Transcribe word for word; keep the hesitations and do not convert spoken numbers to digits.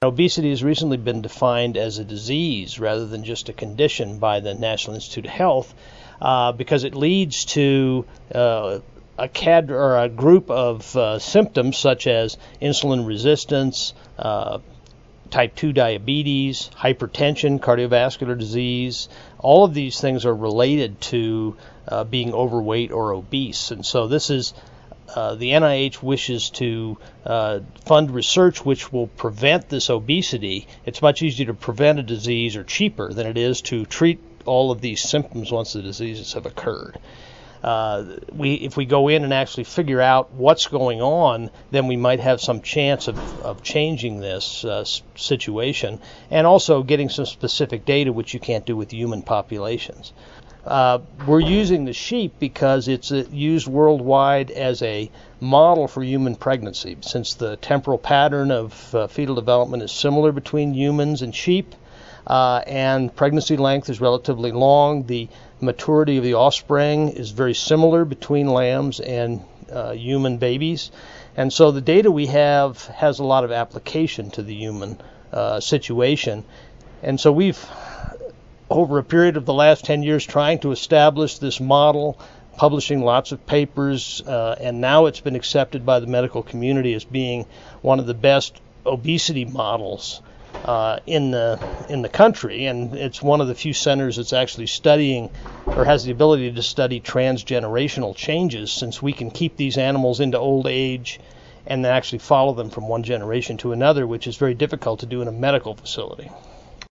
Obesity has recently been defined as a disease rather than just a condition by the National Institute of Health uh, because it leads to uh, a, cad- or a group of uh, symptoms such as insulin resistance, uh, type two diabetes, hypertension, cardiovascular disease. All of these things are related to uh, being overweight or obese. And so this is Uh, the N I H wishes to uh, fund research which will prevent this obesity. It's much easier to prevent a disease or cheaper than it is to treat all of these symptoms once the diseases have occurred. Uh, we, if we go in and actually figure out what's going on, then we might have some chance of, of changing this uh, situation and also getting some specific data which you can't do with human populations. Uh, we're using the sheep because it's uh, used worldwide as a model for human pregnancy. Since the temporal pattern of uh, fetal development is similar between humans and sheep, uh, and pregnancy length is relatively long, the maturity of the offspring is very similar between lambs and uh, human babies. And so the data we have has a lot of application to the human uh, situation. And so we've over a period of the last ten years trying to establish this model, publishing lots of papers, uh, and now it's been accepted by the medical community as being one of the best obesity models uh, in the in the country, and it's one of the few centers that's actually studying or has the ability to study transgenerational changes, since we can keep these animals into old age and then actually follow them from one generation to another, which is very difficult to do in a medical facility.